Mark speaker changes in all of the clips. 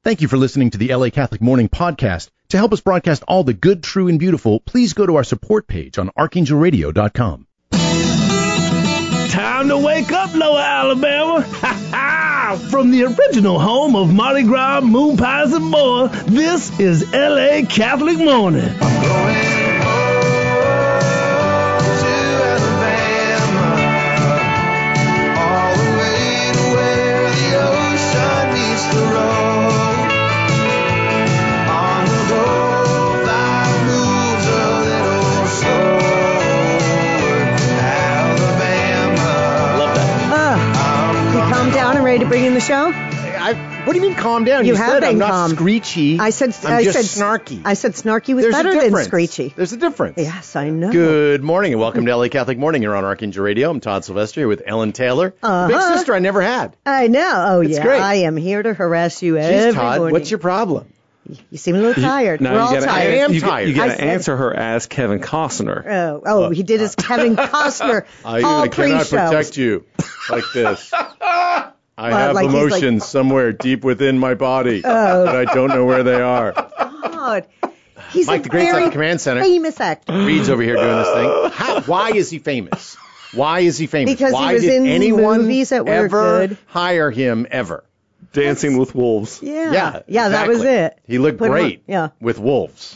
Speaker 1: Thank you for listening to the LA Catholic Morning Podcast. To help us broadcast all the good, true, and beautiful, please go to our support page on archangelradio.com.
Speaker 2: Time to wake up, Lower Alabama. Ha ha! From the original home of Mardi Gras, moon pies, and more, this is LA Catholic Morning.
Speaker 3: Ready to bring in the show?
Speaker 1: What do you mean calm down?
Speaker 3: You have
Speaker 1: said
Speaker 3: been
Speaker 1: I'm not
Speaker 3: calm.
Speaker 1: Screechy.
Speaker 3: I said
Speaker 1: snarky.
Speaker 3: I said snarky was better than screechy.
Speaker 1: There's a difference.
Speaker 3: Yes, I know.
Speaker 1: Good morning and welcome to LA Catholic Morning. You're on Archangel Radio. I'm Todd Sylvester here with Ellen Taylor. Big sister I never had.
Speaker 3: I know. Oh,
Speaker 1: it's
Speaker 3: yeah.
Speaker 1: Great.
Speaker 3: I am here to harass you
Speaker 1: Jeez,
Speaker 3: every
Speaker 1: Todd,
Speaker 3: morning.
Speaker 1: what's your problem?
Speaker 3: You seem a little tired. We're all tired.
Speaker 1: I am tired.
Speaker 4: You got to answer her as Kevin Costner.
Speaker 3: He did his Kevin Costner
Speaker 1: I cannot protect you like this. I have emotions somewhere deep within my body, but I don't know where they are.
Speaker 3: God. He's
Speaker 1: Mike,
Speaker 3: a
Speaker 1: the Great
Speaker 3: very
Speaker 1: Command Center.
Speaker 3: famous actor.
Speaker 1: Reed's over here doing this thing. Why is he famous? Why is he famous?
Speaker 3: Because
Speaker 1: why
Speaker 3: he was
Speaker 1: did
Speaker 3: in
Speaker 1: anyone
Speaker 3: movies that were
Speaker 1: ever
Speaker 3: good.
Speaker 1: hire him ever?
Speaker 4: Dancing with Wolves.
Speaker 3: Yeah,
Speaker 1: exactly.
Speaker 3: that was it.
Speaker 1: He looked great with wolves.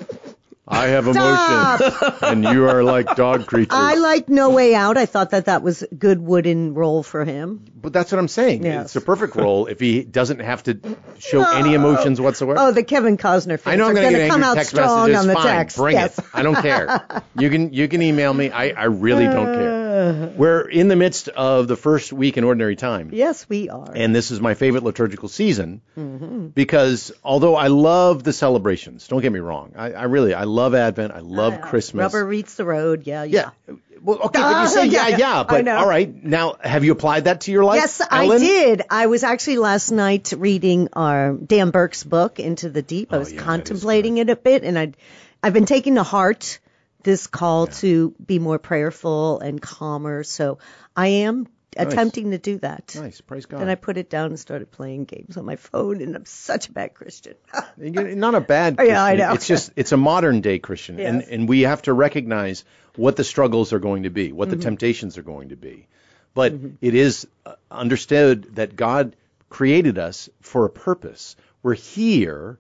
Speaker 1: I have emotions, and you are like dog creatures.
Speaker 3: I like No Way Out. I thought that was a good wooden role for him.
Speaker 1: But that's what I'm saying.
Speaker 3: Yes.
Speaker 1: It's a perfect role if he doesn't have to show any emotions whatsoever.
Speaker 3: Oh, the Kevin Costner fans
Speaker 1: I know I'm
Speaker 3: going to
Speaker 1: come
Speaker 3: out
Speaker 1: text
Speaker 3: strong
Speaker 1: messages.
Speaker 3: on the
Speaker 1: Fine,
Speaker 3: text.
Speaker 1: bring it. I don't care. You can email me. I really don't care. We're in the midst of the first week in Ordinary Time.
Speaker 3: Yes, we are.
Speaker 1: And this is my favorite liturgical season because although I love the celebrations, don't get me wrong, I love Advent, I love Christmas.
Speaker 3: Rubber meets the road, yeah.
Speaker 1: Well, okay, but you say but all right. Now, have you applied that to your life?
Speaker 3: Yes,
Speaker 1: Ellen?
Speaker 3: I did. I was actually last night reading Dan Burke's book, Into the Deep. I was contemplating it a bit, and I've been taking to heart this call to be more prayerful and calmer. So I am attempting to do that.
Speaker 1: Nice, praise God.
Speaker 3: Then I put it down and started playing games on my phone, and I'm such a bad Christian.
Speaker 1: You're not a bad Christian.
Speaker 3: Yeah, I know.
Speaker 1: It's a modern day Christian, and we have to recognize what the struggles are going to be, what the temptations are going to be. But it is understood that God created us for a purpose. We're here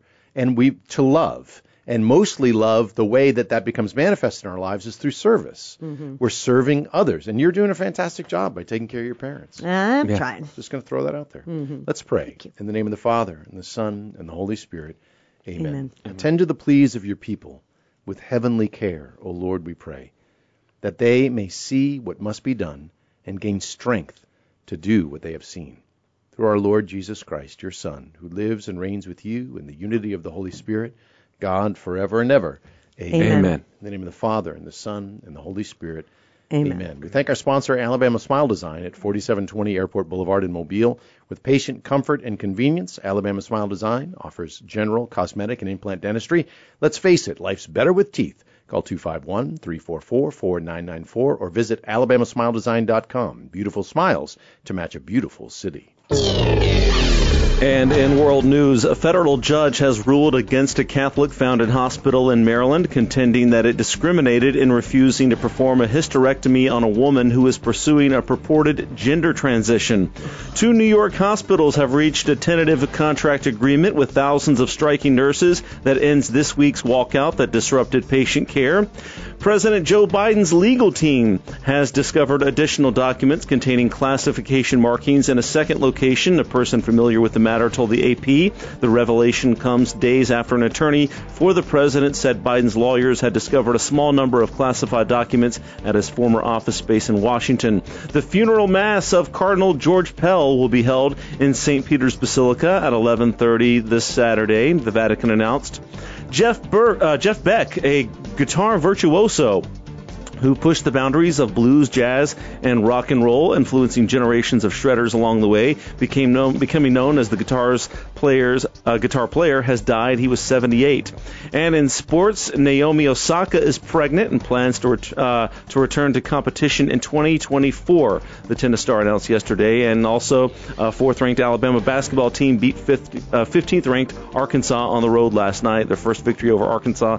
Speaker 1: to love. And mostly love, the way that becomes manifest in our lives is through service. We're serving others. And you're doing a fantastic job by taking care of your parents.
Speaker 3: I'm trying.
Speaker 1: Just going to throw that out there. Let's pray. In the name of the Father, and the Son, and the Holy Spirit. Amen. Attend to the pleas of your people with heavenly care, O Lord, we pray, that they may see what must be done and gain strength to do what they have seen. Through our Lord Jesus Christ, your Son, who lives and reigns with you in the unity of the Holy Spirit, God, forever and ever.
Speaker 3: Amen.
Speaker 1: In the name of the Father, and the Son, and the Holy Spirit. Amen. We thank our sponsor, Alabama Smile Design, at 4720 Airport Boulevard in Mobile. With patient comfort and convenience, Alabama Smile Design offers general, cosmetic, and implant dentistry. Let's face it, life's better with teeth. Call 251-344-4994 or visit alabamasmiledesign.com. Beautiful smiles to match a beautiful city.
Speaker 4: And in world news, a federal judge has ruled against a Catholic-founded hospital in Maryland, contending that it discriminated in refusing to perform a hysterectomy on a woman who is pursuing a purported gender transition. 2 New York hospitals have reached a tentative contract agreement with thousands of striking nurses that ends this week's walkout that disrupted patient care. President Joe Biden's legal team has discovered additional documents containing classification markings in a second location. A person familiar with the matter told the AP the revelation comes days after an attorney for the president said Biden's lawyers had discovered a small number of classified documents at his former office space in Washington. The funeral mass of Cardinal George Pell will be held in St. Peter's Basilica at 11:30 this Saturday, the Vatican announced. Jeff Beck, a guitar virtuoso who pushed the boundaries of blues, jazz, and rock and roll, influencing generations of shredders along the way, becoming known as the guitar player, has died. He was 78. And in sports, Naomi Osaka is pregnant and plans to return to competition in 2024, the tennis star announced yesterday. And also, fourth-ranked Alabama basketball team beat 15th-ranked Arkansas on the road last night, their first victory over Arkansas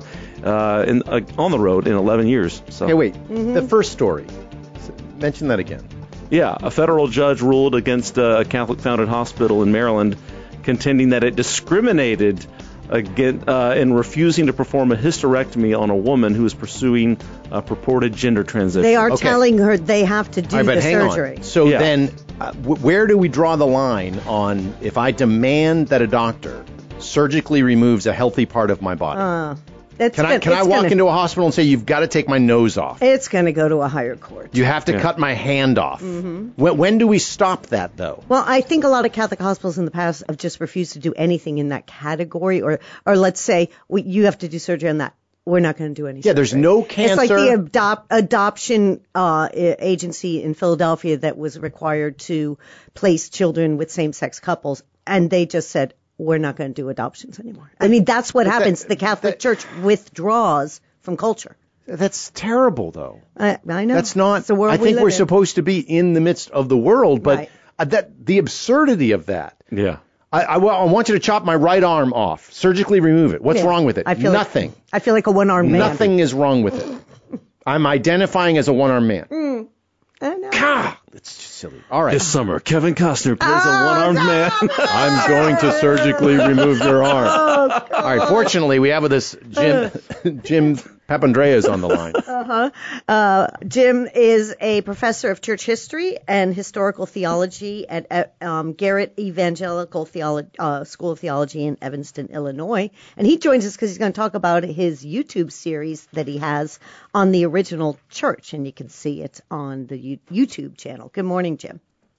Speaker 4: on the road in 11 years. So.
Speaker 1: Hey, wait. The first story. Mention that again.
Speaker 4: Yeah, a federal judge ruled against a Catholic-founded hospital in Maryland, contending that it discriminated in refusing to perform a hysterectomy on a woman who was pursuing a purported gender transition.
Speaker 3: They are telling her they have to do the surgery.
Speaker 1: So then, where do we draw the line on if I demand that a doctor surgically removes a healthy part of my body? Can I walk into a hospital and say, you've got to take my nose off?
Speaker 3: It's going to go to a higher court.
Speaker 1: You have to cut my hand off. Mm-hmm. When do we stop that, though?
Speaker 3: Well, I think a lot of Catholic hospitals in the past have just refused to do anything in that category. Or let's say, you have to do surgery on that. We're not going to do any surgery.
Speaker 1: There's no cancer.
Speaker 3: It's like the adoption agency in Philadelphia that was required to place children with same-sex couples. And they just said, we're not going to do adoptions anymore. I mean, that's what happens. The Catholic Church withdraws from culture.
Speaker 1: That's terrible, though.
Speaker 3: I know.
Speaker 1: That's not.
Speaker 3: It's the world
Speaker 1: I think we're
Speaker 3: in.
Speaker 1: Supposed to be in the midst of the world, but the absurdity of that.
Speaker 4: Yeah.
Speaker 1: I want you to chop my right arm off. Surgically remove it. What's wrong with it? Nothing.
Speaker 3: I feel like a one-armed man.
Speaker 1: Nothing is wrong with it. I'm identifying as a one-armed man.
Speaker 3: I know.
Speaker 1: It's just silly. All right.
Speaker 4: This summer, Kevin Costner plays a one-armed man.
Speaker 1: I'm going to surgically remove your arm. All right. Fortunately, we have with us Jim Papandreou's on the line.
Speaker 3: Jim is a professor of church history and historical theology at Garrett Evangelical School of Theology in Evanston, Illinois. And he joins us because he's going to talk about his YouTube series that he has on the original church. And you can see it on the YouTube channel. Good morning, Jim.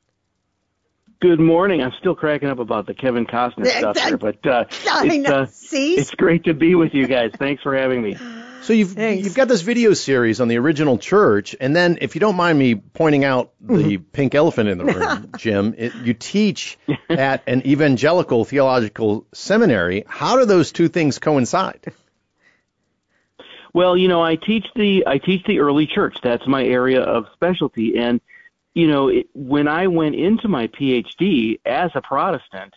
Speaker 5: Good morning. I'm still cracking up about the Kevin Costner stuff here, but it's great to be with you guys. Thanks for having me.
Speaker 1: So you've got this video series on the original church, and then if you don't mind me pointing out the pink elephant in the room, Jim, you teach at an evangelical theological seminary. How do those two things coincide?
Speaker 5: Well, I teach the early church. That's my area of specialty, and when I went into my PhD as a Protestant,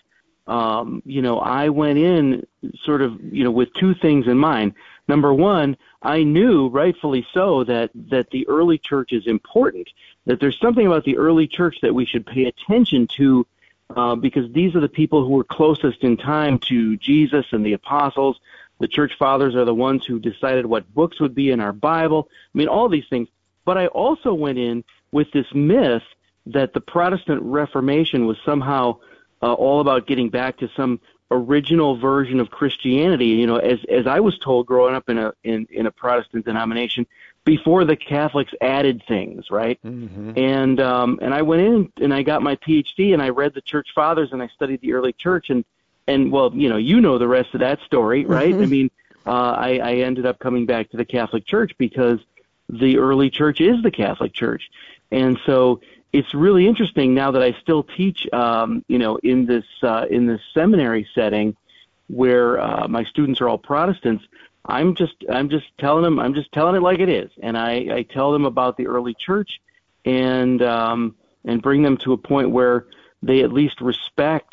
Speaker 5: I went in sort of, with two things in mind. Number one, I knew, rightfully so, that the early church is important, that there's something about the early church that we should pay attention to, because these are the people who were closest in time to Jesus and the apostles. The church fathers are the ones who decided what books would be in our Bible. I mean, all these things. But I also went in with this myth that the Protestant Reformation was somehow all about getting back to some original version of Christianity, as I was told growing up in a Protestant denomination before the Catholics added things, right? Mm-hmm. And I went in and I got my PhD and I read the church fathers and I studied the early church and well, the rest of that story, right? Mm-hmm. I mean, I ended up coming back to the Catholic Church because the early church is the Catholic Church. And so it's really interesting now that I still teach, in this seminary setting where my students are all Protestants. I'm just telling it like it is, and I tell them about the early church, and bring them to a point where they at least respect,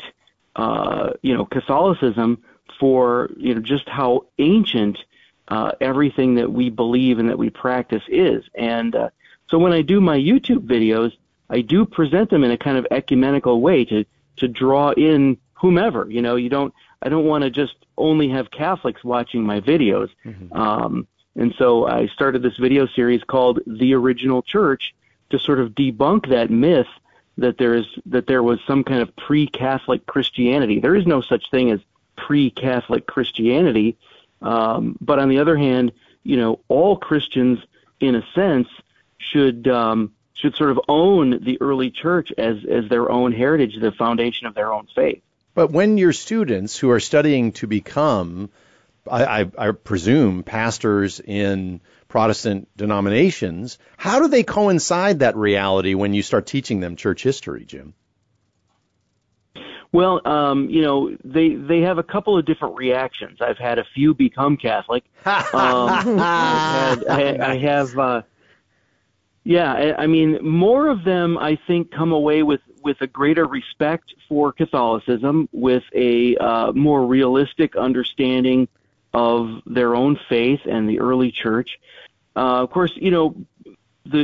Speaker 5: Catholicism for just how ancient everything that we believe and that we practice is, and so when I do my YouTube videos, I do present them in a kind of ecumenical way to draw in whomever. I don't want to just only have Catholics watching my videos. Mm-hmm. And so I started this video series called The Original Church to sort of debunk that myth that there was some kind of pre-Catholic Christianity. There is no such thing as pre-Catholic Christianity. But on the other hand, all Christians, in a sense, should sort of own the early church as their own heritage, the foundation of their own faith.
Speaker 1: But when your students who are studying to become I presume, pastors in Protestant denominations. How do they coincide that reality when you start teaching them church history, Jim?
Speaker 5: Well, they have a couple of different reactions. I've had a few become Catholic. More of them, I think, come away with a greater respect for Catholicism, with a more realistic understanding of their own faith and the early church. Of course, the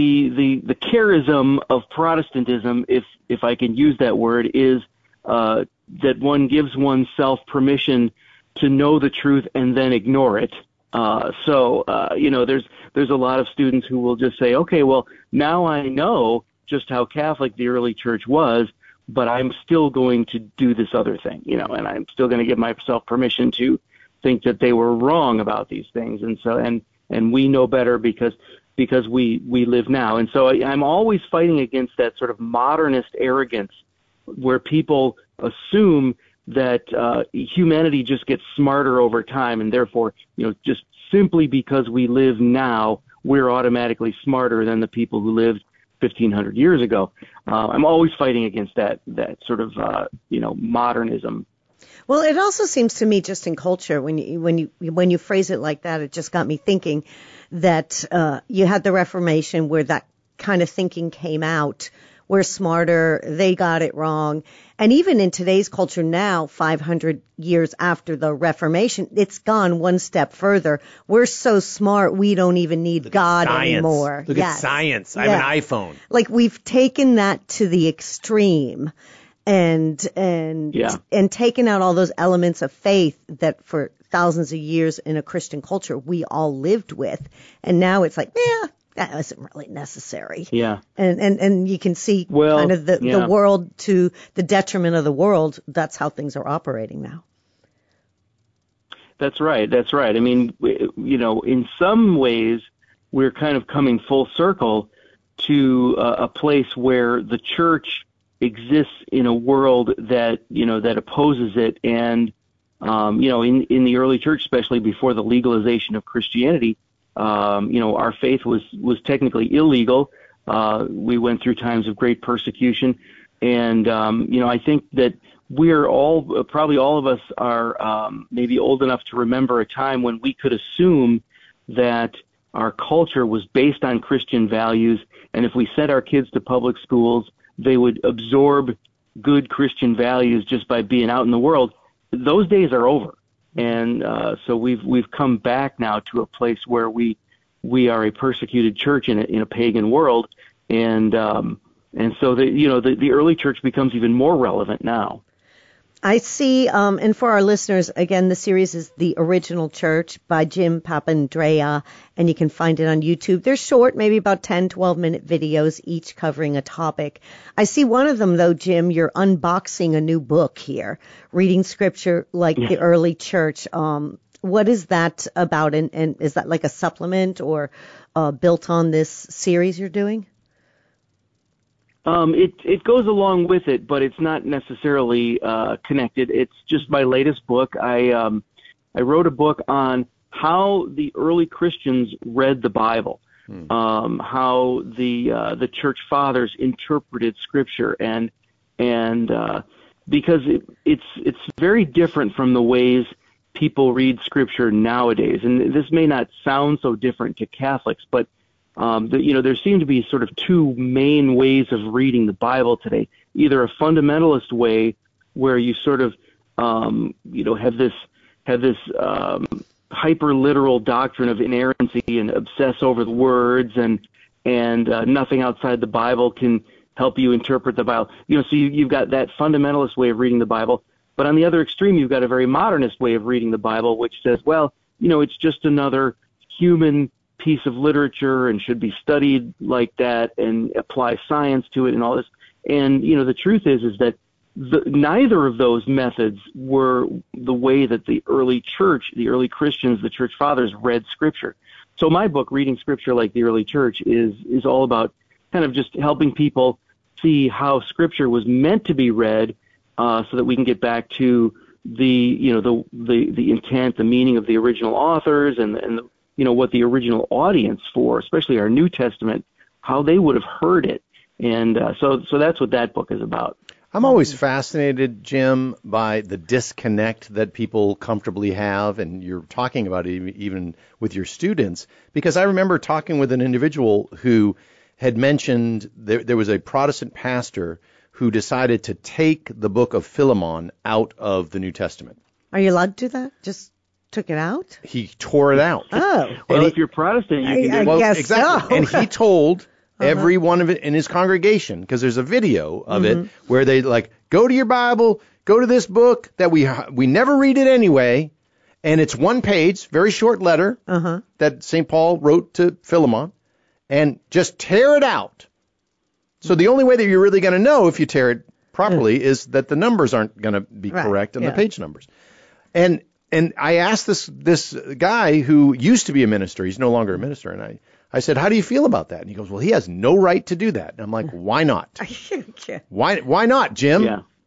Speaker 5: charism of Protestantism, if I can use that word, is that one gives oneself permission to know the truth and then ignore it. There's a lot of students who will just say, okay, well, now I know just how Catholic the early church was, but I'm still going to do this other thing, and I'm still going to give myself permission to think that they were wrong about these things. And so, and we know better because we live now. And so I'm always fighting against that sort of modernist arrogance where people assume that humanity just gets smarter over time, and therefore, just simply because we live now, we're automatically smarter than the people who lived 1,500 years ago. I'm always fighting against that sort of modernism.
Speaker 3: Well, it also seems to me, just in culture, when you phrase it like that, it just got me thinking that you had the Reformation where that kind of thinking came out. We're smarter, they got it wrong. And even in today's culture now, 500 years after the Reformation, it's gone one step further. We're so smart, we don't even need God anymore.
Speaker 1: Look at science. I have an iPhone.
Speaker 3: Like, we've taken that to the extreme and taken out all those elements of faith that for thousands of years in a Christian culture we all lived with. And now it's like, that wasn't really necessary.
Speaker 5: Yeah.
Speaker 3: And you can see kind of the world to the detriment of the world. That's how things are operating now.
Speaker 5: That's right. I mean, in some ways, we're kind of coming full circle to a place where the church exists in a world that opposes it. And, in the early church, especially before the legalization of Christianity, our faith was technically illegal. We went through times of great persecution. And, I think that probably all of us are maybe old enough to remember a time when we could assume that our culture was based on Christian values. And if we sent our kids to public schools, they would absorb good Christian values just by being out in the world. Those days are over. And so we've come back now to a place where we are a persecuted church in a pagan world, and so the early church becomes even more relevant now.
Speaker 3: I see, and for our listeners, again, the series is The Original Church by Jim Papandrea, and you can find it on YouTube. They're short, maybe about 10, 12-minute videos, each covering a topic. I see one of them, though, Jim, you're unboxing a new book here, Reading Scripture Like the Early Church. What is that about, and is that like a supplement or built on this series you're doing?
Speaker 5: It goes along with it, but it's not necessarily connected. It's just my latest book. I wrote a book on how the early Christians read the Bible, how the church fathers interpreted Scripture, and because it's very different from the ways people read Scripture nowadays. And this may not sound so different to Catholics, but there seem to be sort of two main ways of reading the Bible today. Either a fundamentalist way, where you sort of have this hyper literal doctrine of inerrancy and obsess over the words, and nothing outside the Bible can help you interpret the Bible. So you've got that fundamentalist way of reading the Bible. But on the other extreme, you've got a very modernist way of reading the Bible, which says, well, it's just another human piece of literature and should be studied like that and apply science to it and all this. And, the truth is that neither of those methods were the way that the early church, the early Christians, the church fathers read Scripture. So my book, Reading Scripture Like the Early Church, is all about kind of just helping people see how Scripture was meant to be read, so that we can get back to, the intent, the meaning of the original authors, and what the original audience for, especially our New Testament, how they would have heard it. And so that's what that book is about.
Speaker 1: I'm always fascinated, Jim, by the disconnect that people comfortably have, and you're talking about it even with your students, because I remember talking with an individual who had mentioned there was a Protestant pastor who decided to take the book of Philemon out of the New Testament.
Speaker 3: Are you allowed to do that? Just took it out?
Speaker 1: He tore it out.
Speaker 3: Oh.
Speaker 5: Well, if you're Protestant, you can do it.
Speaker 3: I guess
Speaker 1: exactly.
Speaker 3: so.
Speaker 1: And he told every one of it in his congregation, because there's a video of it where they go to your Bible, go to this book that we never read it anyway, and it's one page, very short letter that St. Paul wrote to Philemon, and just tear it out. So the only way that you're really going to know if you tear it properly is that the numbers aren't going to be correct and the page numbers. And I asked this guy who used to be a minister, he's no longer a minister, and I said, how do you feel about that? And he goes, well, he has no right to do that. And I'm like, why not? Why not, Jim?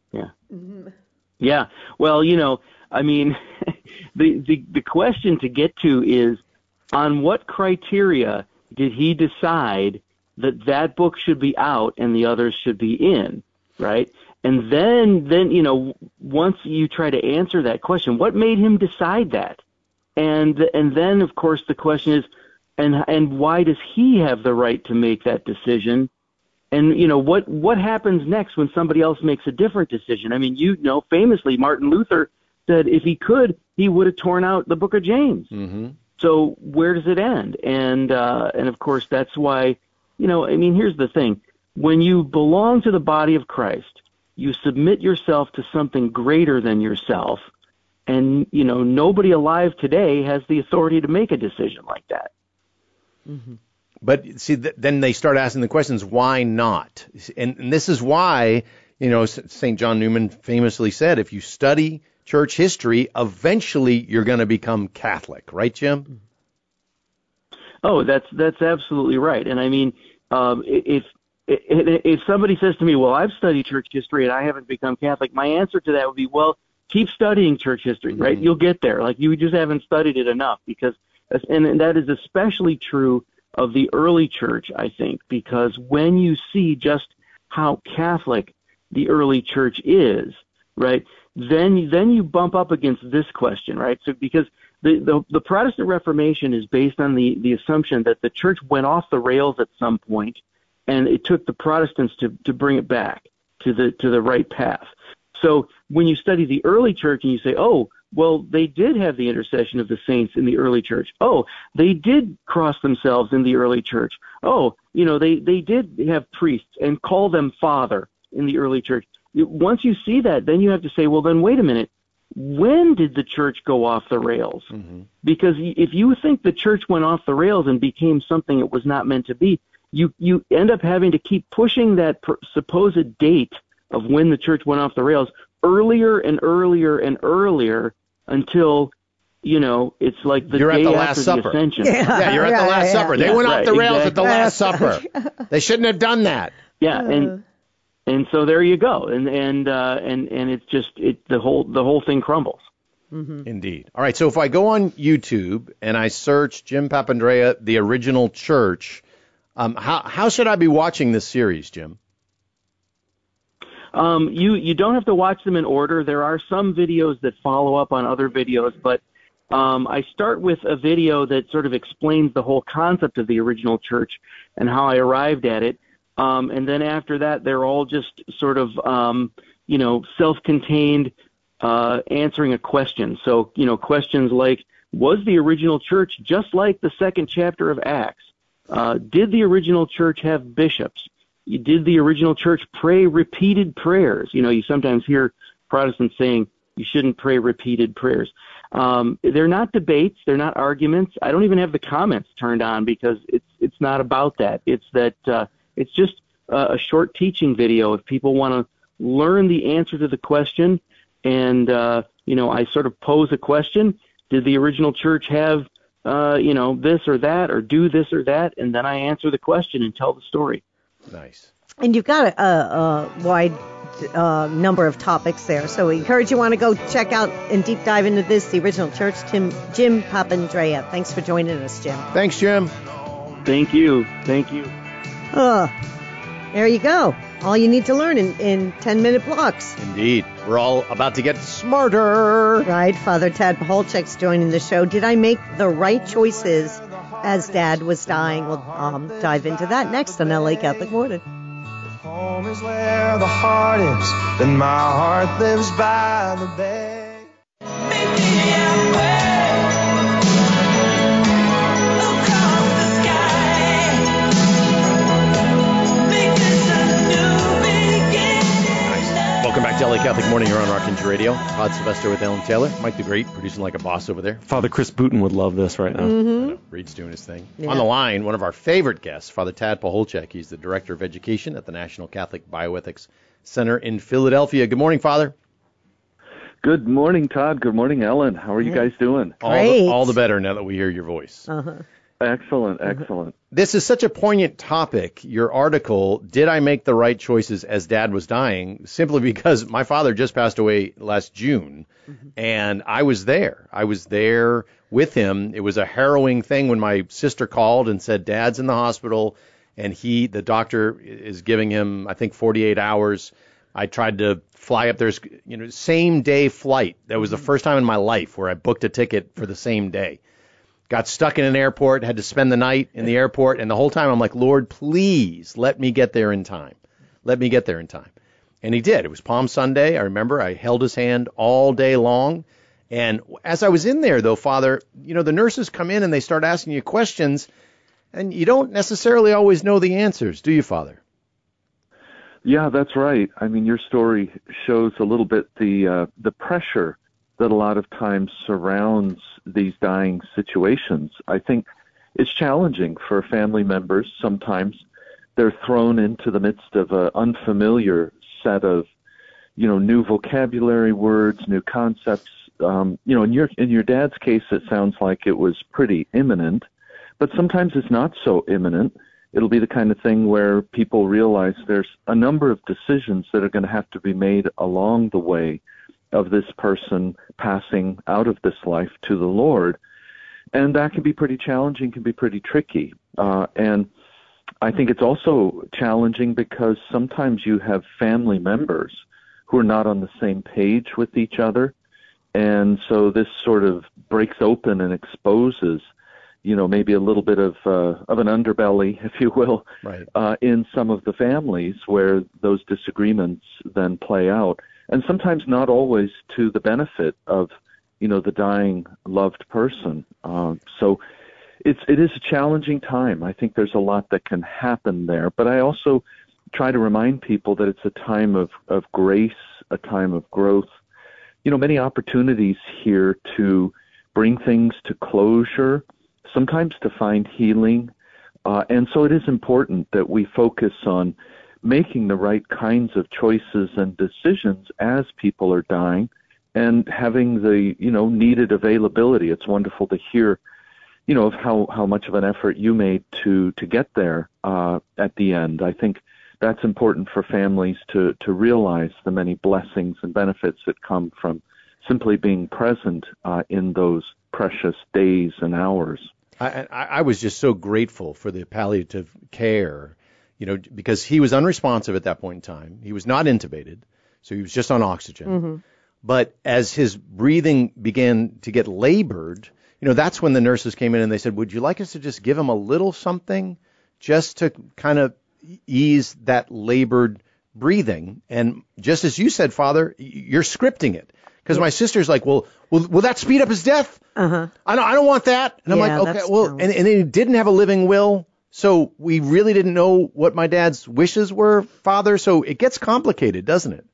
Speaker 5: Yeah. Well, I mean, the question to get to is, on what criteria did he decide that book should be out and the others should be in, right? And then once you try to answer that question, what made him decide that? And then, of course, the question is, and why does he have the right to make that decision? And, what happens next when somebody else makes a different decision? I mean, famously, Martin Luther said if he could, he would have torn out the book of James. Mm-hmm. So where does it end? And of course, that's why, here's the thing. When you belong to the body of Christ, you submit yourself to something greater than yourself. And, nobody alive today has the authority to make a decision like that.
Speaker 1: Mm-hmm. But see, then they start asking the questions, why not? And this is why, St. John Newman famously said, if you study church history, eventually you're going to become Catholic. Right, Jim?
Speaker 5: Oh, that's absolutely right. And I mean, if somebody says to me, well, I've studied church history and I haven't become Catholic, my answer to that would be, well, keep studying church history, right? You'll get there. You just haven't studied it enough, and that is especially true of the early church, I think, because when you see just how Catholic the early church is, right, then you bump up against this question, right? So because the Protestant Reformation is based on the assumption that the church went off the rails at some point, and it took the Protestants to bring it back to the right path. So when you study the early church and you say, oh, well, they did have the intercession of the saints in the early church. Oh, they did cross themselves in the early church. Oh, they did have priests and call them Father in the early church. Once you see that, then you have to say, well, then wait a minute. When did the church go off the rails? Mm-hmm. Because if you think the church went off the rails and became something it was not meant to be, you end up having to keep pushing that supposed date of when the church went off the rails earlier and earlier and earlier until, it's like the
Speaker 1: you're
Speaker 5: day
Speaker 1: at the
Speaker 5: after
Speaker 1: Last Supper.
Speaker 5: The Ascension.
Speaker 1: Yeah, you're at the Last Supper. They went off the rails at the Last Supper. They shouldn't have done that.
Speaker 5: Yeah, and so there you go, and it's just the whole thing crumbles.
Speaker 3: Mm-hmm.
Speaker 1: Indeed. All right, so if I go on YouTube and I search Jim Papandrea, The Original Church, how should I be watching this series, Jim?
Speaker 5: You don't have to watch them in order. There are some videos that follow up on other videos, but I start with a video that sort of explains the whole concept of the original church and how I arrived at it. And then after that, they're all just sort of, self-contained, answering a question. So, questions like, was the original church just like the second chapter of Acts? Did the original church have bishops? Did the original church pray repeated prayers? You sometimes hear Protestants saying you shouldn't pray repeated prayers. They're not debates. They're not arguments. I don't even have the comments turned on because it's not about that. It's that it's just a short teaching video. If people want to learn the answer to the question, and I sort of pose a question: did the original church have this or that, or do this or that? And then I answer the question and tell the story.
Speaker 1: Nice.
Speaker 3: And you've got a wide number of topics there. So we encourage you want to go check out and deep dive into this, the original church. Jim Papandrea. Thanks for joining us, Jim.
Speaker 1: Thanks, Jim.
Speaker 5: Thank you.
Speaker 3: There you go. All you need to learn in 10-minute blocks.
Speaker 1: Indeed. We're all about to get smarter.
Speaker 3: Right. Father Tad Paholczyk's joining the show. Did I make the right choices as Dad was dying? We'll dive into that next on LA Catholic Morning.
Speaker 6: If home is where the heart is, then my heart lives by the bay.
Speaker 1: Welcome back to LA Catholic Morning. You're on Rock Country Radio. Todd Sylvester with Ellen Taylor. Mike the Great, producing like a boss over there.
Speaker 4: Father Chris Booten would love this right now.
Speaker 3: Mm-hmm.
Speaker 1: Reed's doing his thing.
Speaker 3: Yeah.
Speaker 1: On the line, one of our favorite guests, Father Tad Paholczyk. He's the Director of Education at the National Catholic Bioethics Center in Philadelphia. Good morning, Father.
Speaker 7: Good morning, Todd. Good morning, Ellen. How are you guys doing?
Speaker 1: All the better now that we hear your voice.
Speaker 3: Uh-huh.
Speaker 7: Excellent.
Speaker 1: This is such a poignant topic, your article, Did I Make the Right Choices as Dad Was Dying? Simply because my father just passed away last June, and I was there. I was there with him. It was a harrowing thing when my sister called and said, Dad's in the hospital, and the doctor is giving him, I think, 48 hours. I tried to fly up there, same day flight. That was the first time in my life where I booked a ticket for the same day. Got stuck in an airport, had to spend the night in the airport, and the whole time I'm like, Lord, please let me get there in time. Let me get there in time. And he did. It was Palm Sunday. I remember I held his hand all day long. And as I was in there, though, Father, the nurses come in and they start asking you questions, and you don't necessarily always know the answers, do you, Father?
Speaker 7: Yeah, that's right. I mean, your story shows a little bit the pressure that a lot of times surrounds these dying situations. I think it's challenging for family members. Sometimes they're thrown into the midst of an unfamiliar set of, new vocabulary words, new concepts. In your dad's case, it sounds like it was pretty imminent, but sometimes it's not so imminent. It'll be the kind of thing where people realize there's a number of decisions that are going to have to be made along the way of this person passing out of this life to the Lord. And that can be pretty challenging, can be pretty tricky. And I think it's also challenging because sometimes you have family members who are not on the same page with each other. And so this sort of breaks open and exposes, maybe a little bit of an underbelly, if you will,
Speaker 1: right,
Speaker 7: in some of the families where those disagreements then play out. And sometimes not always to the benefit of, the dying loved person. So it is a challenging time. I think there's a lot that can happen there. But I also try to remind people that it's a time of grace, a time of growth. Many opportunities here to bring things to closure, sometimes to find healing. And so it is important that we focus on making the right kinds of choices and decisions as people are dying and having the, needed availability. It's wonderful to hear, of how much of an effort you made to get there at the end. I think that's important for families to realize the many blessings and benefits that come from simply being present in those precious days and hours.
Speaker 1: I was just so grateful for the palliative care, because he was unresponsive at that point in time. He was not intubated, so he was just on oxygen. Mm-hmm. But as his breathing began to get labored, that's when the nurses came in and they said, would you like us to just give him a little something just to kind of ease that labored breathing? And just as you said, Father, you're scripting it. Because my sister's like, well, will that speed up his death? Uh-huh. I don't want that. And I'm like, okay, well, and he didn't have a living will. So we really didn't know what my dad's wishes were, Father. So it gets complicated, doesn't it?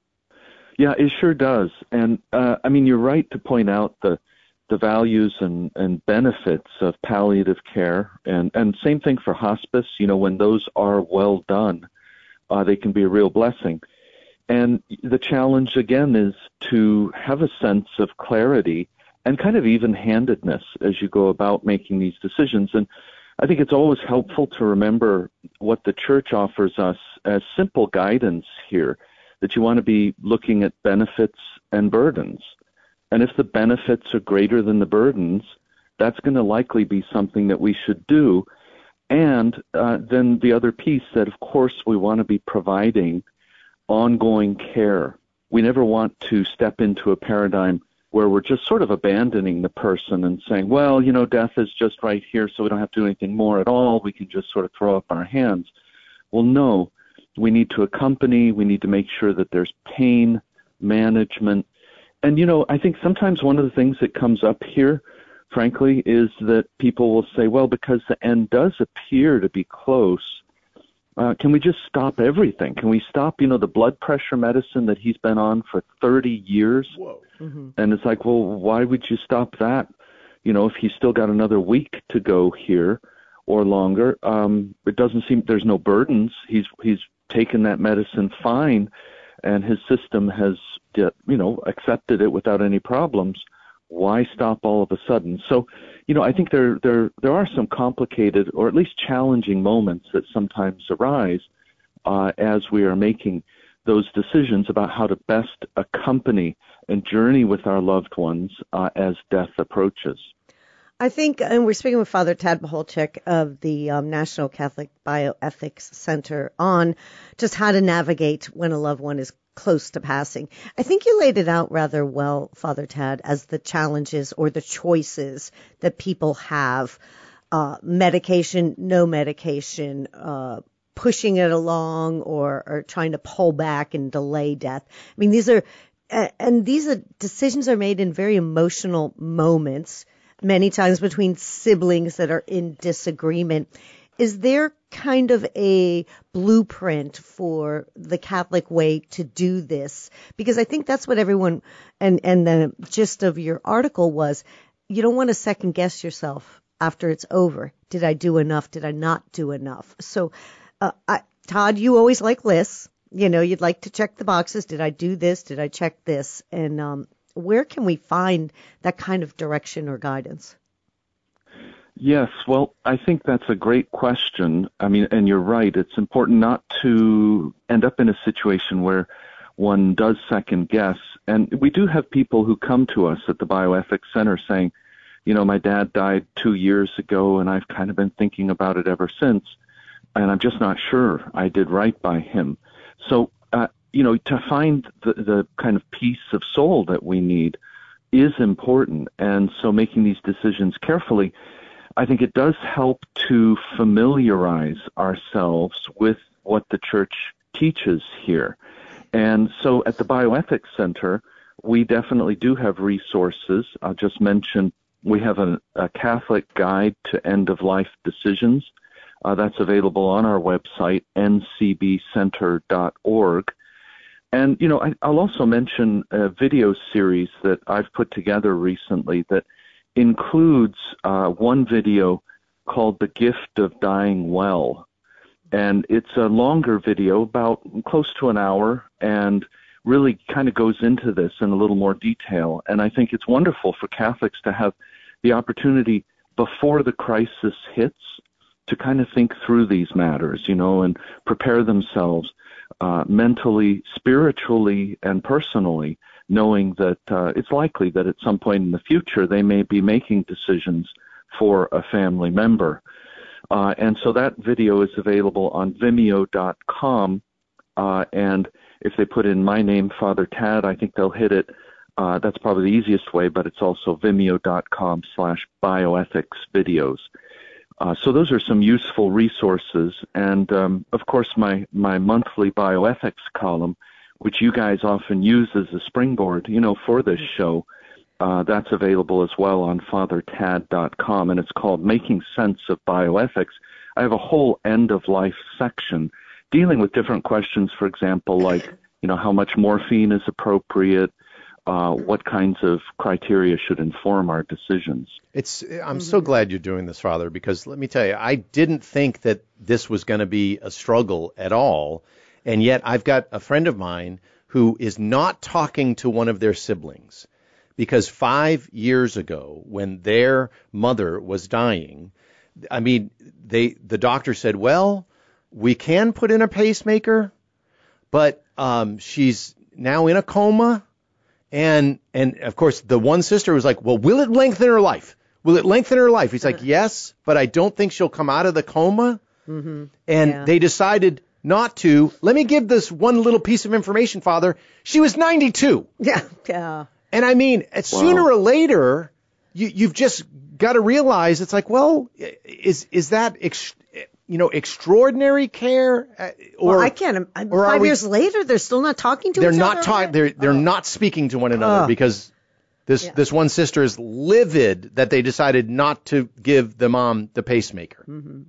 Speaker 7: Yeah, it sure does. And you're right to point out the values and benefits of palliative care, and same thing for hospice. When those are well done, they can be a real blessing. And the challenge again is to have a sense of clarity and kind of even-handedness as you go about making these decisions. And I think it's always helpful to remember what the Church offers us as simple guidance here. that you want to be looking at benefits and burdens. And if the benefits are greater than the burdens, that's going to likely be something that we should do. And then the other piece that, of course, we want to be providing ongoing care. We never want to step into a paradigm where we're just sort of abandoning the person and saying, well, death is just right here, so we don't have to do anything more at all. We can just sort of throw up our hands. Well, no, we need to accompany. We need to make sure that there's pain management. And, I think sometimes one of the things that comes up here, frankly, is that people will say, well, because the end does appear to be close, can we just stop everything? Can we stop, the blood pressure medicine that he's been on for 30 years?
Speaker 1: Whoa.
Speaker 3: Mm-hmm.
Speaker 7: And it's like, well, why would you stop that? If he's still got another week to go here or longer, it doesn't seem there's no burdens. He's taken that medicine fine, and his system has, accepted it without any problems. Why stop all of a sudden? So, I think there are some complicated or at least challenging moments that sometimes arise as we are making those decisions about how to best accompany and journey with our loved ones as death approaches.
Speaker 3: I think, and we're speaking with Father Tad Pacholczyk of the National Catholic Bioethics Center on just how to navigate when a loved one is close to passing. I think you laid it out rather well, Father Tad, as the challenges or the choices that people have. Medication, no medication, pushing it along or trying to pull back and delay death. I mean, these are decisions are made in very emotional moments, many times between siblings that are in disagreement. Is there kind of a blueprint for the Catholic way to do this? Because I think that's what everyone, and the gist of your article was, you don't want to second guess yourself after it's over. Did I do enough? Did I not do enough? So, Todd, you always like lists. You'd like to check the boxes. Did I do this? Did I check this? And where can we find that kind of direction or guidance?
Speaker 7: Yes, well, I think that's a great question. I mean, and you're right. It's important not to end up in a situation where one does second guess. And we do have people who come to us at the Bioethics Center saying, my dad died 2 years ago, and I've kind of been thinking about it ever since, and I'm just not sure I did right by him. So, to find the kind of peace of soul that we need is important. And so making these decisions carefully, I think it does help to familiarize ourselves with what the Church teaches here. And so at the Bioethics Center, we definitely do have resources. I'll just mention we have a Catholic Guide to End-of-Life Decisions. That's available on our website, ncbcenter.org. And, I'll also mention a video series that I've put together recently that includes one video called The Gift of Dying Well. And it's a longer video, about close to an hour, and really kind of goes into this in a little more detail. And I think it's wonderful for Catholics to have the opportunity before the crisis hits to kind of think through these matters, and prepare themselves mentally, spiritually, and personally, knowing that it's likely that at some point in the future they may be making decisions for a family member. And so that video is available on Vimeo.com, and if they put in my name, Father Tad, I think they'll hit it. That's probably the easiest way, but it's also Vimeo.com/bioethicsvideos. So those are some useful resources. And, of course, my monthly bioethics column, which you guys often use as a springboard, for this show, that's available as well on FatherTad.com, and it's called Making Sense of Bioethics. I have a whole end-of-life section dealing with different questions, for example, like, how much morphine is appropriate, what kinds of criteria should inform our decisions.
Speaker 1: I'm so glad you're doing this, Father, because let me tell you, I didn't think that this was going to be a struggle at all, and yet I've got a friend of mine who is not talking to one of their siblings because 5 years ago, when their mother was dying, the doctor said, well, we can put in a pacemaker, but she's now in a coma. And of course, the one sister was like, well, will it lengthen her life? Will it lengthen her life? He's like, yes, but I don't think she'll come out of the coma. Mm-hmm. And they decided not to. Let me give this one little piece of information, Father. She was 92.
Speaker 3: Yeah.
Speaker 1: And I mean, sooner or later, you've just got to realize it's like, well, is that extraordinary care? Or
Speaker 3: I can't. 5 years later, they're still not talking to each other.
Speaker 1: They're not speaking to one another because this one sister is livid that they decided not to give the mom the pacemaker.
Speaker 3: Mm-hmm.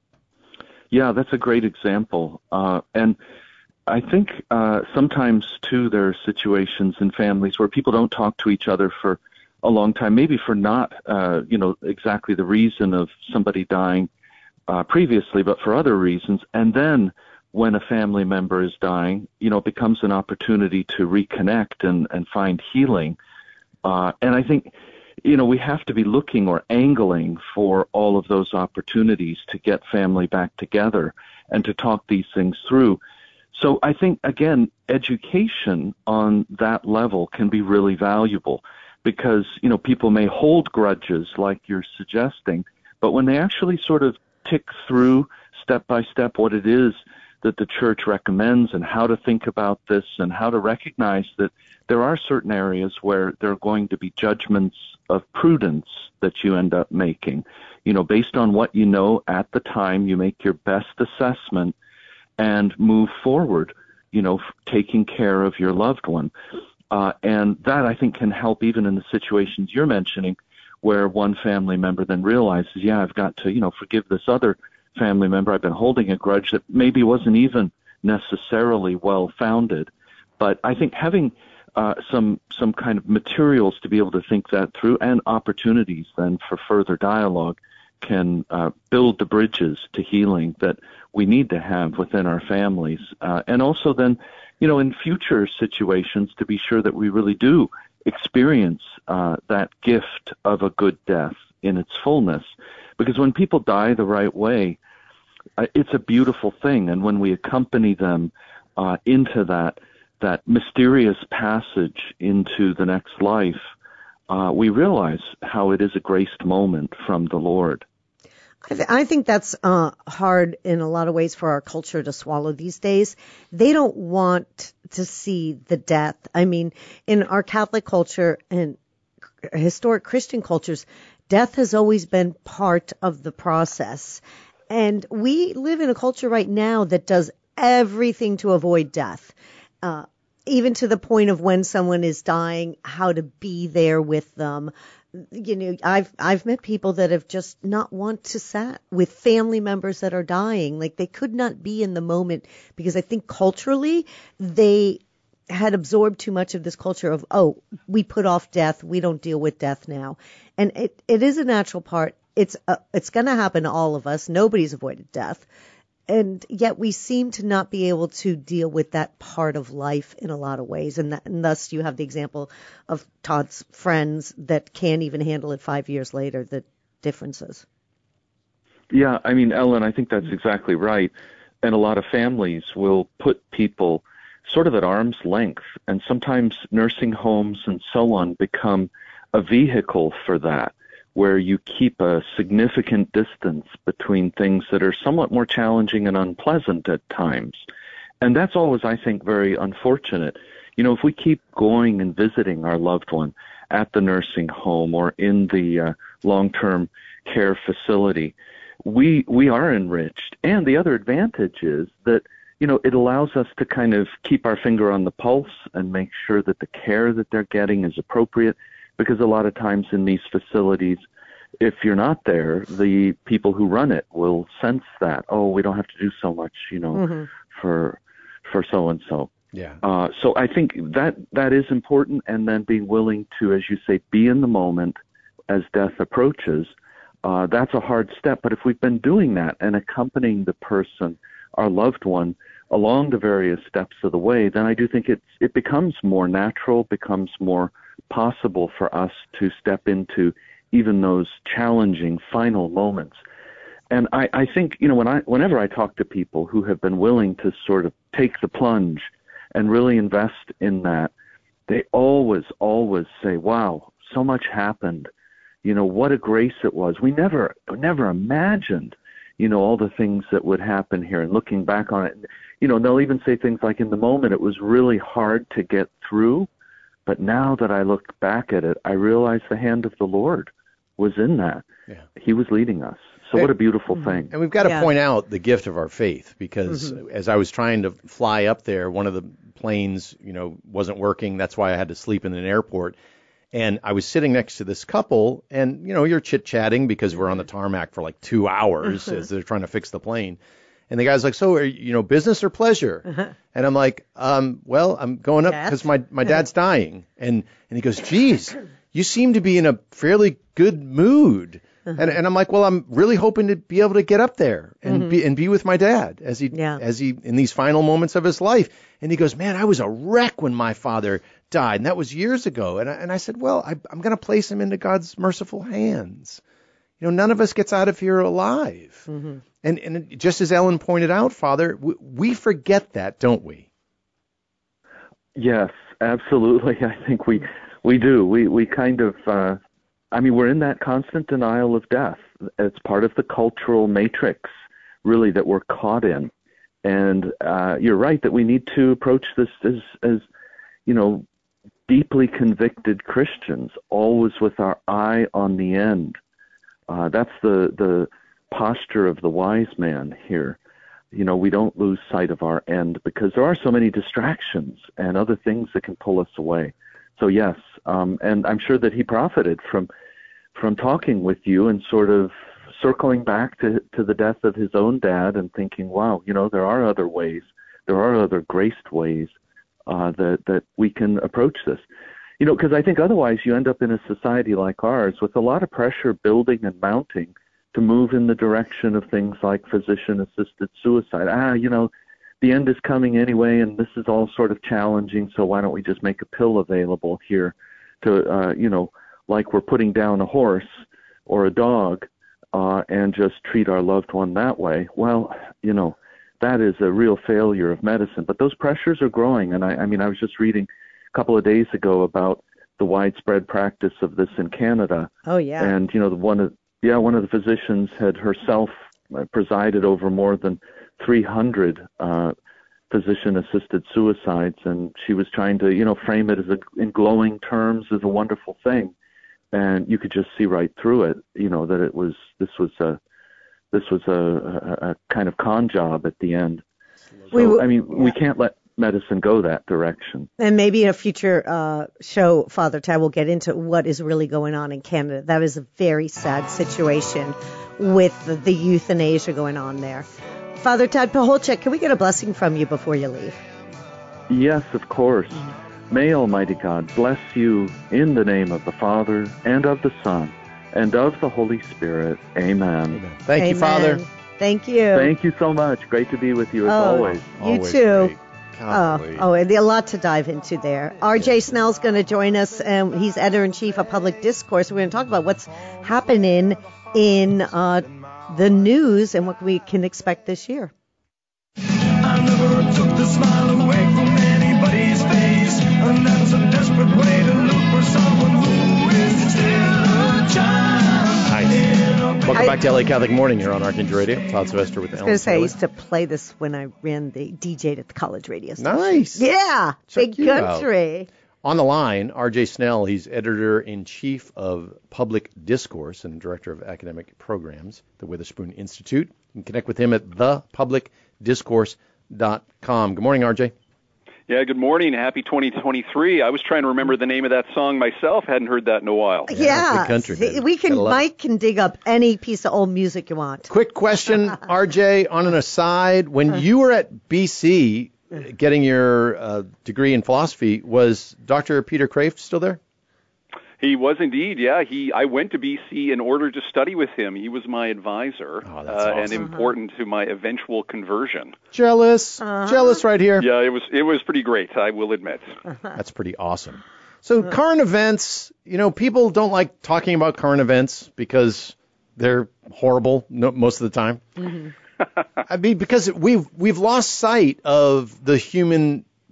Speaker 7: Yeah, that's a great example. And I think sometimes, too, there are situations in families where people don't talk to each other for a long time, maybe for not, exactly the reason of somebody dying previously, but for other reasons. And then when a family member is dying, it becomes an opportunity to reconnect and find healing. And I think, we have to be looking or angling for all of those opportunities to get family back together and to talk these things through. So I think, again, education on that level can be really valuable because, people may hold grudges like you're suggesting, but when they actually sort of tick through step by step what it is that the church recommends and how to think about this and how to recognize that there are certain areas where there are going to be judgments of prudence that you end up making. Based on what you know at the time, you make your best assessment and move forward, taking care of your loved one. And that, I think, can help even in the situations you're mentioning where one family member then realizes, I've got to, forgive this other family member. I've been holding a grudge that maybe wasn't even necessarily well-founded. But I think having some kind of materials to be able to think that through and opportunities then for further dialogue can build the bridges to healing that we need to have within our families. And also then, in future situations to be sure that we really do experience that gift of a good death in its fullness. Because when people die the right way, it's a beautiful thing. And when we accompany them into that mysterious passage into the next life, we realize how it is a graced moment from the Lord.
Speaker 3: I think that's hard in a lot of ways for our culture to swallow these days. They don't want to see the death. I mean, in our Catholic culture and historic Christian cultures, death has always been part of the process. And we live in a culture right now that does everything to avoid death, even to the point of when someone is dying, how to be there with them. I've met people that have just not want to sat with family members that are dying. Like they could not be in the moment because I think culturally they had absorbed too much of this culture of, we put off death. We don't deal with death now. And it is a natural part. It's going to happen to all of us. Nobody's avoided death. And yet we seem to not be able to deal with that part of life in a lot of ways. And thus you have the example of Todd's friends that can't even handle it 5 years later, the differences.
Speaker 7: Yeah, I mean, Ellen, I think that's exactly right. And a lot of families will put people sort of at arm's length. And sometimes nursing homes and so on become a vehicle for that, where you keep a significant distance between things that are somewhat more challenging and unpleasant at times. And that's always, I think, very unfortunate. If we keep going and visiting our loved one at the nursing home or in the long-term care facility, we are enriched. And the other advantage is that, it allows us to kind of keep our finger on the pulse and make sure that the care that they're getting is appropriate. Because a lot of times in these facilities, if you're not there, the people who run it will sense that, we don't have to do so much, for so-and-so.
Speaker 1: Yeah.
Speaker 7: So I think that is important. And then being willing to, as you say, be in the moment as death approaches, that's a hard step. But if we've been doing that and accompanying the person, our loved one, along the various steps of the way, then I do think it becomes more natural, becomes more possible for us to step into even those challenging final moments. And I think, whenever I talk to people who have been willing to sort of take the plunge and really invest in that, they always say, wow, so much happened. What a grace it was. We never imagined, all the things that would happen here. And looking back on it, they'll even say things like, in the moment, it was really hard to get through. But now that I look back at it, I realize the hand of the Lord was in that. Yeah. He was leading us. So what a beautiful thing.
Speaker 1: And we've got to point out the gift of our faith, because as I was trying to fly up there, one of the planes, wasn't working. That's why I had to sleep in an airport. And I was sitting next to this couple, and, you're chit-chatting because we're on the tarmac for like 2 hours as they're trying to fix the plane. And the guy's like, so, are business or pleasure? And I'm like, well, I'm going up because my dad's dying. And he goes, geez, you seem to be in a fairly good mood. And I'm like, well, I'm really hoping to be able to get up there and be with my dad as he in these final moments of his life. And he goes, man, I was a wreck when my father died, and that was years ago. And I said, well, I'm going to place him into God's merciful hands. None of us gets out of here alive. And just as Ellen pointed out, Father, we forget that, don't we?
Speaker 7: Yes, absolutely. I think we do. We kind of. We're in that constant denial of death. It's part of the cultural matrix, really, that we're caught in. And you're right that we need to approach this as deeply convicted Christians, always with our eye on the end. That's the posture of the wise man here. We don't lose sight of our end, because there are so many distractions and other things that can pull us away. So yes, and I'm sure that he profited from talking with you and sort of circling back to the death of his own dad and thinking, wow, there are other ways, there are other graced ways that we can approach this. Because I think otherwise you end up in a society like ours with a lot of pressure building and mounting to move in the direction of things like physician-assisted suicide. The end is coming anyway, and this is all sort of challenging, so why don't we just make a pill available here to, like we're putting down a horse or a dog and just treat our loved one that way. Well, that is a real failure of medicine. But those pressures are growing, and I was just reading a couple of days ago about the widespread practice of this in Canada.
Speaker 3: Oh, yeah.
Speaker 7: And, one of the physicians had herself presided over more than 300 physician-assisted suicides, and she was trying to, frame it in glowing terms as a wonderful thing, and you could just see right through it, that this was a kind of con job at the end. So, we can't let medicine go that direction.
Speaker 3: And maybe in a future show, Father Tad will get into what is really going on in Canada. That is a very sad situation with the euthanasia going on there. Father Tad Pacholczyk, can we get a blessing from you before you leave?
Speaker 7: Yes, of course. May Almighty God bless you in the name of the Father, and of the Son, and of the Holy Spirit. Amen.
Speaker 1: Amen. Thank you, Father.
Speaker 3: Thank you.
Speaker 7: Thank you so much. Great to be with you as always.
Speaker 3: You too. And a lot to dive into there. R.J. Snell's going to join us, and he's editor-in-chief of Public Discourse. We're going to talk about what's happening in the news and what we can expect this year.
Speaker 6: I never took the smile away from anybody's face, and that's a desperate way to look for someone who is still a child.
Speaker 1: Nice. Welcome back to LA Catholic Morning here on Archangel Radio. Todd Sylvester with Ellen.
Speaker 3: I was going to say, I used to play this when I ran the DJ'd at the college radio station.
Speaker 1: Nice.
Speaker 3: Yeah.
Speaker 1: Check
Speaker 3: big country.
Speaker 1: Out. On the line, R.J. Snell. He's editor-in-chief of Public Discourse and director of academic programs at the Witherspoon Institute. You can connect with him at thepublicdiscourse.com. Good morning, R.J.
Speaker 8: Yeah, good morning. Happy 2023. I was trying to remember the name of that song myself. Hadn't heard that in a while.
Speaker 3: Yeah.
Speaker 1: Big country,
Speaker 3: Mike can dig up any piece of old music you want.
Speaker 1: Quick question, R.J., on an aside. When you were at BC getting your degree in philosophy, was Dr. Peter Kreeft still there?
Speaker 8: He was indeed, yeah. I went to BC in order to study with him. He was my advisor,
Speaker 1: awesome.
Speaker 8: And important to my eventual conversion.
Speaker 1: Jealous right here.
Speaker 8: Yeah, it was pretty great, I will admit.
Speaker 1: That's pretty awesome. So current events, people don't like talking about current events because they're horrible most of the time. Mm-hmm. Because we've lost sight of the human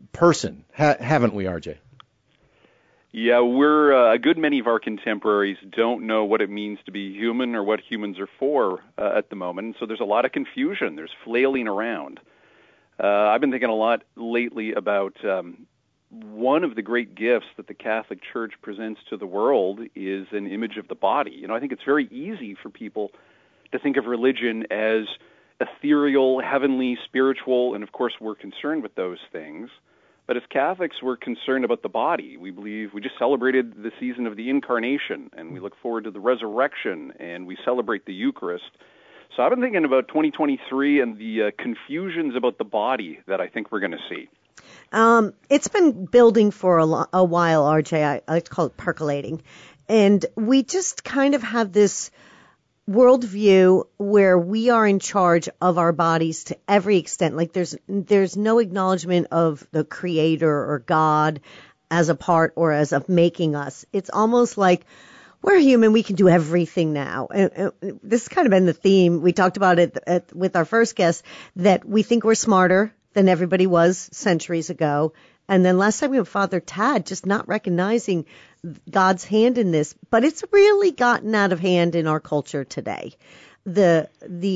Speaker 1: person, haven't we, RJ?
Speaker 8: Yeah, we're a good many of our contemporaries don't know what it means to be human or what humans are for at the moment. So there's a lot of confusion. There's flailing around. I've been thinking a lot lately about one of the great gifts that the Catholic Church presents to the world is an image of the body. You know, I think it's very easy for people to think of religion as ethereal, heavenly, spiritual, and of course we're concerned with those things. But as Catholics, we're concerned about the body. We believe we just celebrated the season of the Incarnation, and we look forward to the resurrection, and we celebrate the Eucharist. So I've been thinking about 2023 and the confusions about the body that I think we're going to see.
Speaker 3: It's been building for a while, RJ. I like to call it percolating. And we just kind of have this worldview where we are in charge of our bodies to every extent. Like there's no acknowledgement of the Creator or God as a part or as of making us. It's almost like we're human. We can do everything now. And this has kind of been the theme. We talked about it with our first guest, that we think we're smarter than everybody was centuries ago. And then last time we had Father Tad just not recognizing God's hand in this. But it's really gotten out of hand in our culture today. The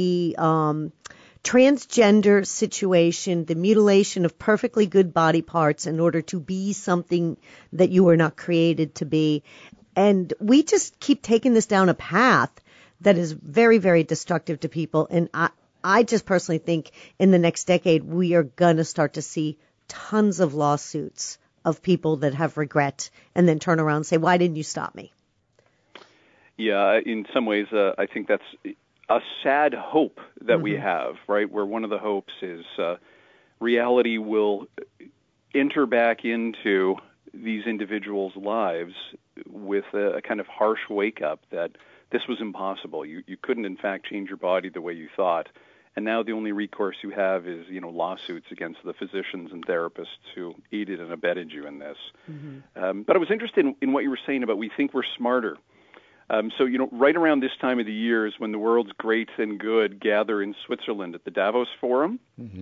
Speaker 3: transgender situation, the mutilation of perfectly good body parts in order to be something that you were not created to be. And we just keep taking this down a path that is very, very destructive to people. And I just personally think in the next decade, we are going to start to see tons of lawsuits of people that have regret and then turn around and say, why didn't you stop me?
Speaker 8: Yeah, in some ways, I think that's a sad hope that we have, right, where one of the hopes is reality will enter back into these individuals' lives with a kind of harsh wake-up that this was impossible. You couldn't, in fact, change your body the way you thought. And now the only recourse you have is, lawsuits against the physicians and therapists who aided and abetted you in this. But I was interested in what you were saying about we think we're smarter. So, right around this time of the year is when the world's great and good gather in Switzerland at the Davos Forum.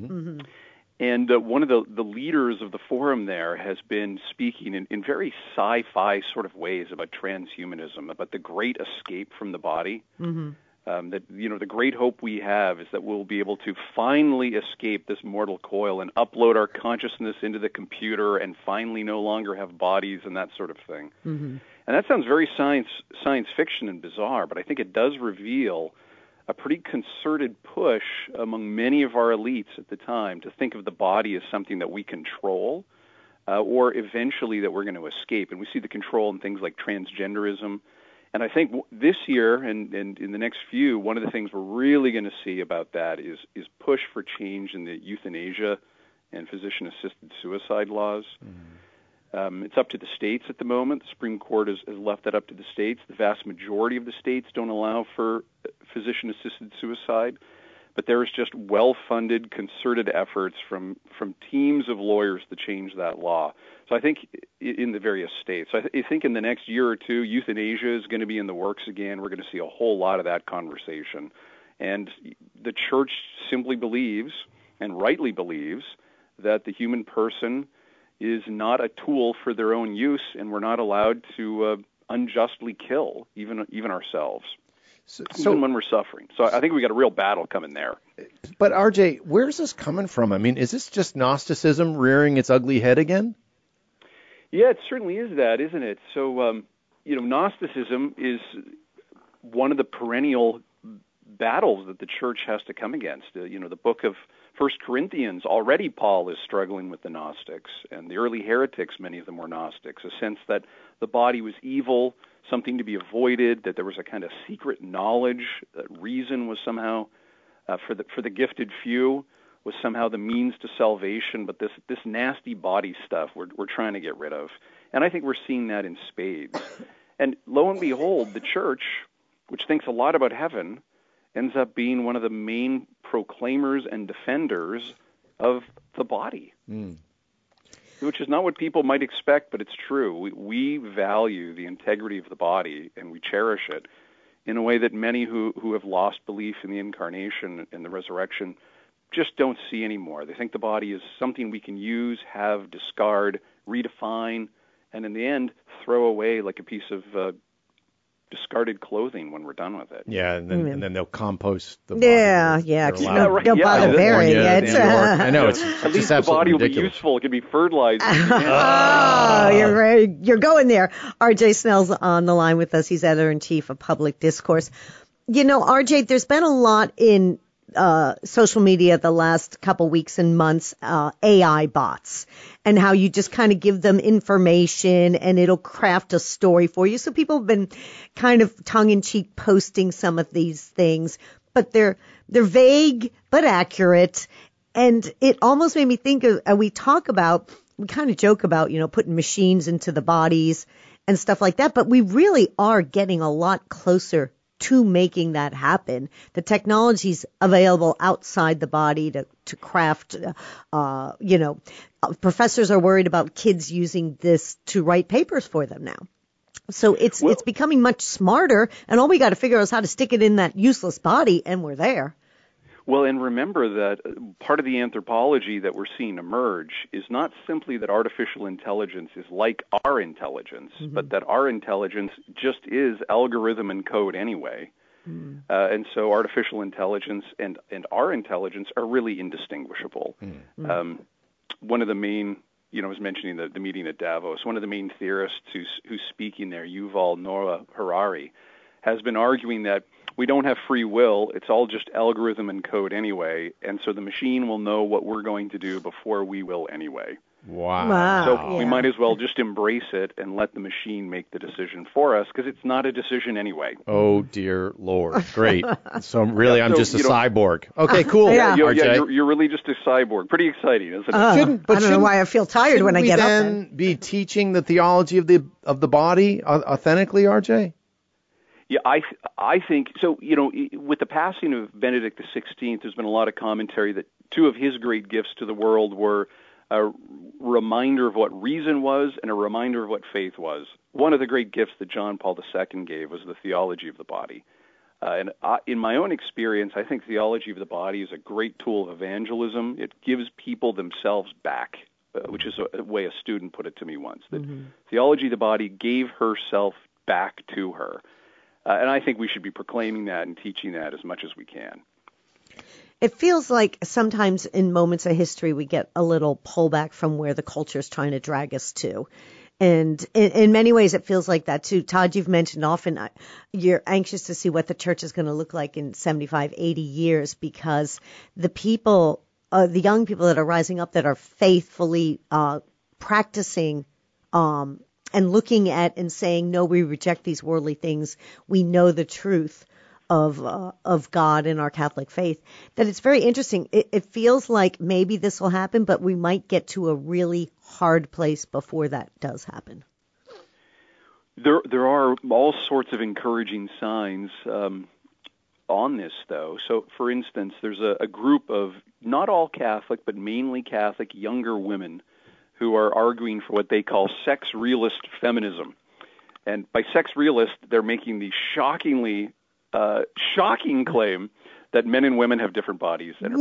Speaker 8: And one of the leaders of the forum there has been speaking in very sci-fi sort of ways about transhumanism, about the great escape from the body. That the great hope we have is that we'll be able to finally escape this mortal coil and upload our consciousness into the computer and finally no longer have bodies and that sort of thing. And that sounds very science fiction and bizarre, but I think it does reveal a pretty concerted push among many of our elites at the time to think of the body as something that we control or eventually that we're going to escape. And we see the control in things like transgenderism. And I think this year and in the next few, one of the things we're really going to see about that is push for change in the euthanasia and physician-assisted suicide laws. It's up to the states at the moment. The Supreme Court has left that up to the states. The vast majority of the states don't allow for physician-assisted suicide. But there is just well-funded, concerted efforts from teams of lawyers to change that law. So I think in the various states, I think in the next year or two, euthanasia is going to be in the works again. We're going to see a whole lot of that conversation. And the church simply believes, and rightly believes, that the human person is not a tool for their own use, and we're not allowed to unjustly kill even ourselves. Even when we're suffering. So I think we got a real battle coming there.
Speaker 1: But RJ, where's this coming from? I mean, is this just Gnosticism rearing its ugly head again?
Speaker 8: Yeah, it certainly is that, isn't it? So, Gnosticism is one of the perennial battles that the church has to come against. The book of 1 Corinthians, already Paul is struggling with the Gnostics, and the early heretics, many of them were Gnostics, a sense that the body was evil, something to be avoided, that there was a kind of secret knowledge, that reason was somehow, for the gifted few, was somehow the means to salvation, but this nasty body stuff we're trying to get rid of. And I think we're seeing that in spades. And lo and behold, the church, which thinks a lot about heaven, ends up being one of the main proclaimers and defenders of the body. Which is not what people might expect, but it's true. We value the integrity of the body, and we cherish it in a way that many who have lost belief in the incarnation and the resurrection just don't see anymore. They think the body is something we can use, have, discard, redefine, and in the end, throw away like a piece of discarded clothing when we're done with it.
Speaker 1: Yeah, and then they'll compost the body.
Speaker 3: Yeah,
Speaker 1: because
Speaker 3: don't bother burying it.
Speaker 1: I know, it's
Speaker 8: At least
Speaker 1: just
Speaker 8: the
Speaker 1: absolutely
Speaker 8: body will
Speaker 1: ridiculous.
Speaker 8: be useful. It can be fertilized.
Speaker 3: You're going there. RJ Snell's on the line with us. He's editor-in-chief of Public Discourse. You know, RJ, there's been a lot in social media the last couple weeks and months, AI bots, and how you just kind of give them information and it'll craft a story for you. So people have been kind of tongue-in-cheek posting some of these things, but they're vague but accurate. And it almost made me think of, we kind of joke about, putting machines into the bodies and stuff like that, but we really are getting a lot closer to making that happen. The technology's available outside the body to craft, professors are worried about kids using this to write papers for them now. So it's becoming much smarter, and all we got to figure out is how to stick it in that useless body, and we're there.
Speaker 8: Well, and remember that part of the anthropology that we're seeing emerge is not simply that artificial intelligence is like our intelligence, but that our intelligence just is algorithm and code anyway. And so artificial intelligence and our intelligence are really indistinguishable. One of the main, I was mentioning the meeting at Davos, one of the main theorists who's speaking there, Yuval Noah Harari, has been arguing that we don't have free will. It's all just algorithm and code anyway, and so the machine will know what we're going to do before we will anyway.
Speaker 1: Wow.
Speaker 8: So we might as well just embrace it and let the machine make the decision for us, because it's not a decision anyway.
Speaker 1: Oh, dear Lord. Great. So really, I'm just a cyborg. Okay, cool.
Speaker 8: You're really just a cyborg. Pretty exciting, isn't it?
Speaker 3: I don't know why I feel tired when I get up.
Speaker 1: Shouldn't we then be teaching the theology of the body authentically, RJ?
Speaker 8: Yeah, I think so. With the passing of Benedict XVI, there's been a lot of commentary that two of his great gifts to the world were a reminder of what reason was and a reminder of what faith was. One of the great gifts that John Paul II gave was the theology of the body. In my own experience, I think theology of the body is a great tool of evangelism. It gives people themselves back, which is a way a student put it to me once, that theology of the body gave herself back to her. And I think we should be proclaiming that and teaching that as much as we can.
Speaker 3: It feels like sometimes in moments of history we get a little pullback from where the culture is trying to drag us to. And in many ways it feels like that too. Todd, you've mentioned often you're anxious to see what the church is going to look like in 75, 80 years, because the people, the young people that are rising up that are faithfully practicing and looking at and saying, no, we reject these worldly things. We know the truth of God and our Catholic faith. That it's very interesting. It feels like maybe this will happen, but we might get to a really hard place before that does happen.
Speaker 8: There are all sorts of encouraging signs on this, though. So, for instance, there's a group of not all Catholic, but mainly Catholic younger women who are arguing for what they call sex realist feminism. And by sex realist, they're making the shocking claim that men and women have different bodies. And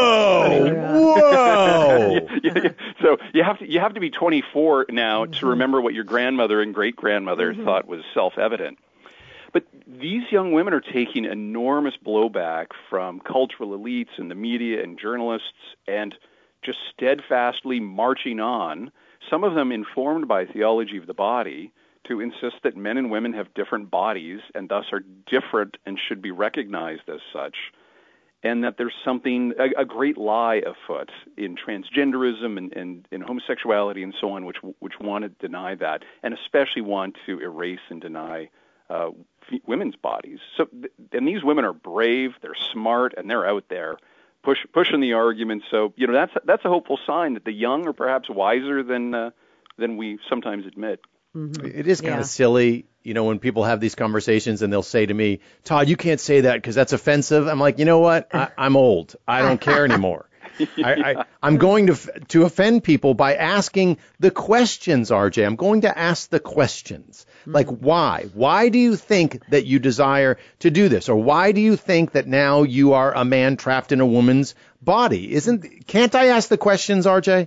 Speaker 1: Whoa!
Speaker 8: So you have to be 24 now to remember what your grandmother and great-grandmother thought was self-evident. But these young women are taking enormous blowback from cultural elites and the media and journalists, and just steadfastly marching on, some of them informed by theology of the body, to insist that men and women have different bodies and thus are different and should be recognized as such, and that there's a great lie afoot in transgenderism and homosexuality and so on, which want to deny that, and especially want to erase and deny women's bodies. So, and these women are brave, they're smart, and they're out there pushing the argument. So, that's a hopeful sign that the young are perhaps wiser than we sometimes admit.
Speaker 1: It is kind of silly, when people have these conversations and they'll say to me, Todd, you can't say that because that's offensive. I'm like, you know what? I'm old. I don't care anymore. I'm going to offend people by asking the questions, RJ. I'm going to ask the questions. Like, why? Why do you think that you desire to do this? Or why do you think that now you are a man trapped in a woman's body? Can't I ask the questions, RJ?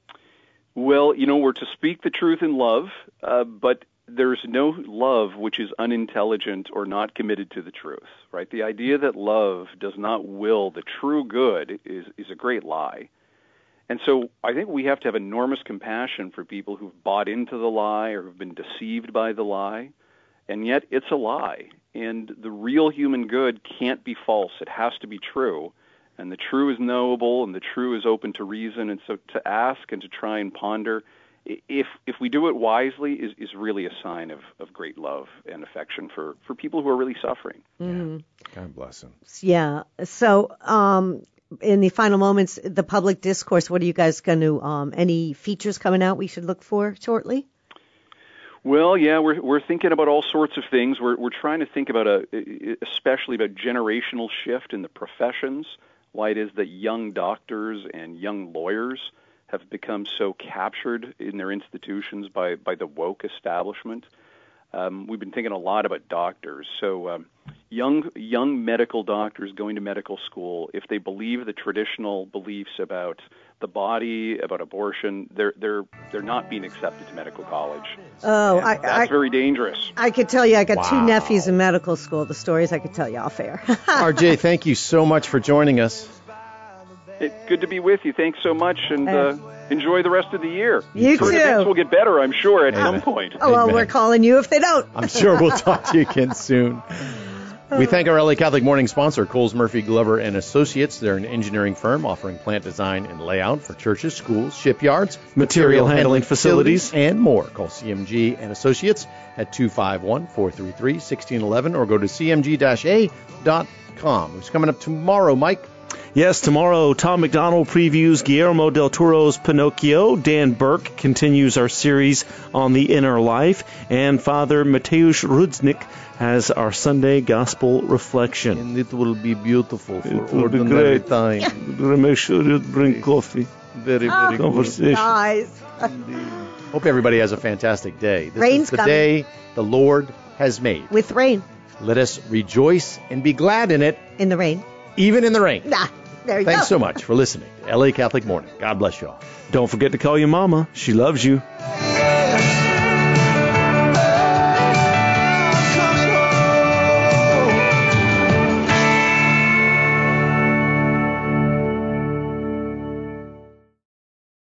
Speaker 8: Well, we're to speak the truth in love, but there's no love which is unintelligent or not committed to the truth, right? The idea that love does not will the true good is a great lie. And so I think we have to have enormous compassion for people who've bought into the lie or have been deceived by the lie, and yet it's a lie. And the real human good can't be false. It has to be true. And the true is knowable, and the true is open to reason. And so to ask and to try and ponder, if we do it wisely, is really a sign of great love and affection for people who are really suffering.
Speaker 3: Mm-hmm.
Speaker 1: God bless them.
Speaker 3: Yeah. So in the final moments, the public discourse, what are you guys going to, any features coming out we should look for shortly?
Speaker 8: Well, yeah, we're thinking about all sorts of things. We're trying to think about especially about generational shift in the professions, why it is that young doctors and young lawyers have become so captured in their institutions by the woke establishment. We've been thinking a lot about doctors. So young medical doctors going to medical school, if they believe the traditional beliefs about the body, about abortion, they're not being accepted to medical college.
Speaker 3: Oh,
Speaker 8: that's very dangerous.
Speaker 3: I could tell you I got two nephews in medical school. The stories I could tell you off air.
Speaker 1: RJ, thank you so much for joining us.
Speaker 8: Good to be with you. Thanks so much, and enjoy the rest of the year.
Speaker 3: You too.
Speaker 8: Events will get better, I'm sure, at some point.
Speaker 3: Oh, well, we're calling you if they don't.
Speaker 1: I'm sure we'll talk to you again soon. We thank our LA Catholic Morning sponsor, Coles Murphy Glover and Associates. They're an engineering firm offering plant design and layout for churches, schools, shipyards,
Speaker 4: material handling facilities,
Speaker 1: and more. Call CMG and Associates at 251-433-1611 or go to cmg-a.com. Who's coming up tomorrow, Mike?
Speaker 4: Yes, tomorrow, Tom McDonald previews Guillermo del Toro's Pinocchio. Dan Burke continues our series on the inner life. And Father Mateusz Rudzik has our Sunday Gospel reflection.
Speaker 1: And it will be beautiful for ordinary time.
Speaker 4: Make sure you bring coffee.
Speaker 1: Very, very
Speaker 4: conversation.
Speaker 3: Nice.
Speaker 1: Hope everybody has a fantastic day. This
Speaker 3: Rain's
Speaker 1: is the
Speaker 3: coming.
Speaker 1: day the Lord has made.
Speaker 3: With rain.
Speaker 1: Let us rejoice and be glad in it.
Speaker 3: In the rain.
Speaker 1: Even in the rain.
Speaker 3: Nah, there you go.
Speaker 1: Thanks so much for listening to LA Catholic Morning. God bless you all.
Speaker 4: Don't forget to call your mama. She loves you.